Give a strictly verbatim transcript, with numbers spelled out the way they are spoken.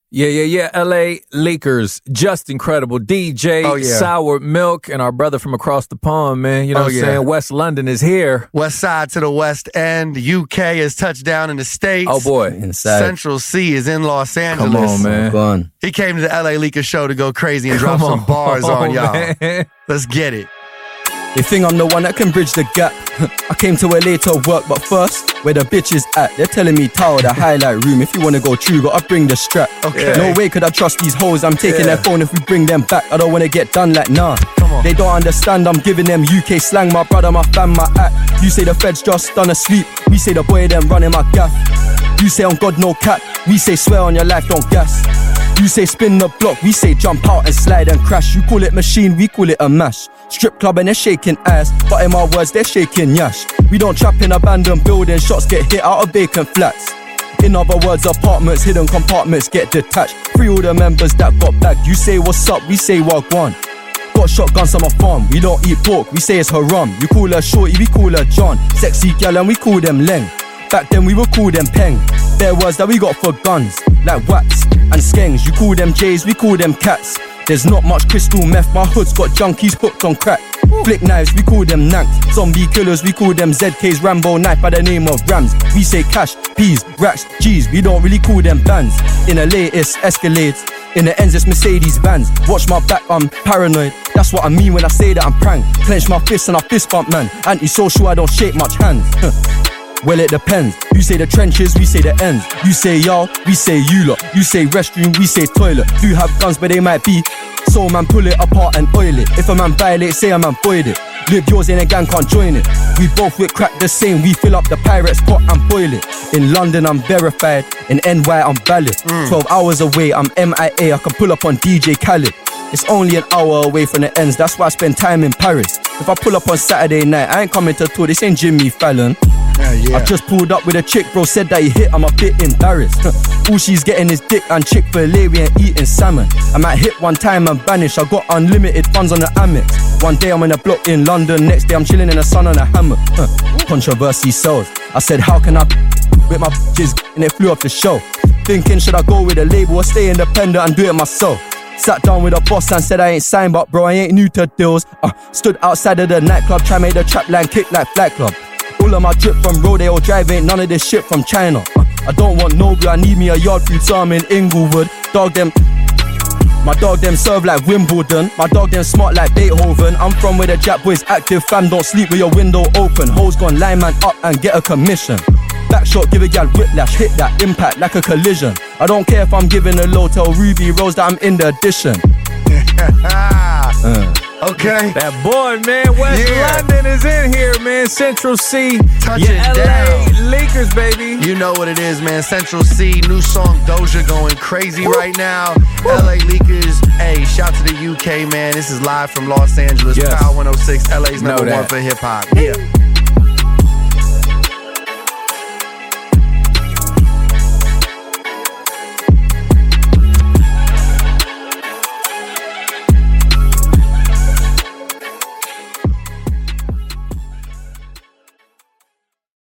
Yeah, yeah, yeah. L A Leakers, just incredible. D J, oh, yeah. Sour Milk, and our brother from across the pond, man. You know oh, what I'm yeah. saying? West London is here. West side to the West End. U K is touchdown in the States. Oh, boy. Inside. Central C is in Los Angeles. Come on, man. Go on. He came to the L A Leakers show to go crazy and Come drop some on, bars on y'all. man. Let's get it. They think I'm the one that can bridge the gap. I came to L A to work, but first, where the bitches at? They're telling me Tower, the highlight room. If you wanna go true, gotta bring the strap. Okay. No way could I trust these hoes. I'm taking Yeah. their phone if we bring them back. I don't wanna get done like nah. Come on. They don't understand, I'm giving them U K slang. My brother, my fam, my act. You say the feds just done asleep. We say the boy them running my gaff. You say on God no cap. We say swear on your life, don't gas. You say spin the block, we say jump out and slide and crash. You call it machine, we call it a mash. Strip club and they're shaking ass, but in my words they're shaking yash. We don't trap in abandoned buildings, shots get hit out of vacant flats. In other words, apartments, hidden compartments get detached. Free all the members that got back. You say what's up, we say wagwan. Got shotguns on my farm, we don't eat pork, we say it's haram. You call her shorty, we call her John. Sexy gal and we call them Leng. Back then we would call them Peng. Bare words that we got for guns, like wax and skengs. You call them J's, we call them cats. There's not much crystal meth, my hood's got junkies hooked on crack. Flick knives, we call them nanks. Zombie killers, we call them Z K's. Rambo knife by the name of Rams. We say cash, peas, racks, G's. We don't really call them bands. In a latest Escalades, in the ends it's Mercedes vans. Watch my back, I'm paranoid. That's what I mean when I say that I'm prank. Clench my fists and I fist bump man. Antisocial, I don't shake much hands. Well, it depends. You say the trenches, we say the ends. You say y'all, we say you lot. You say restroom, we say toilet. Do have guns, but they might be. So man, pull it apart and oil it. If a man violate, say a man void it. Live yours in a gang, can't join it. We both with crack the same. We fill up the pirate's pot and boil it. In London, I'm verified. In N Y, I'm valid. Mm. twelve hours away, I'm M I A. I can pull up on D J Khaled. It's only an hour away from the ends. That's why I spend time in Paris. If I pull up on Saturday night, I ain't coming to tour. This ain't Jimmy Fallon. Yeah, yeah. I just pulled up with a chick, bro, said that he hit, I'm a bit embarrassed. All she's getting is dick and Chick-fil-A, we ain't eating salmon. I might hit one time and vanish, I got unlimited funds on the Amex. One day I'm in a block in London, next day I'm chilling in the sun on a hammock. Huh. Controversy sells. I said, how can I with my bitches, and it flew off the show. Thinking, should I go with a label or stay independent and do it myself? Sat down with a boss and said I ain't signed, but bro, I ain't new to deals. Uh, stood outside of the nightclub, try make the trap line kick like Flight Club. All of my drip from Rodeo Drive, ain't none of this shit from China. uh, I don't want no blue, I need me a yard food, so I'm in Inglewood. Dog them, my dog them serve like Wimbledon. My dog them smart like Beethoven. I'm from where the Jap boys active, fam, don't sleep with your window open. Hoes gone line man up and get a commission. Backshot, give a gal whiplash, hit that impact like a collision. I don't care if I'm giving a low, tell Ruby Rose that I'm in the addition. uh. Okay. That boy, man, West Yeah. London is in here, man. Central C, Touch your it L A down. Lakers, baby. You know what it is, man. Central C, new song Doja going crazy right now. L A Leakers, hey, shout to the U K, man. This is live from Los Angeles. Yes. Power one oh six, L A's Know number one that. for hip hop. Yeah.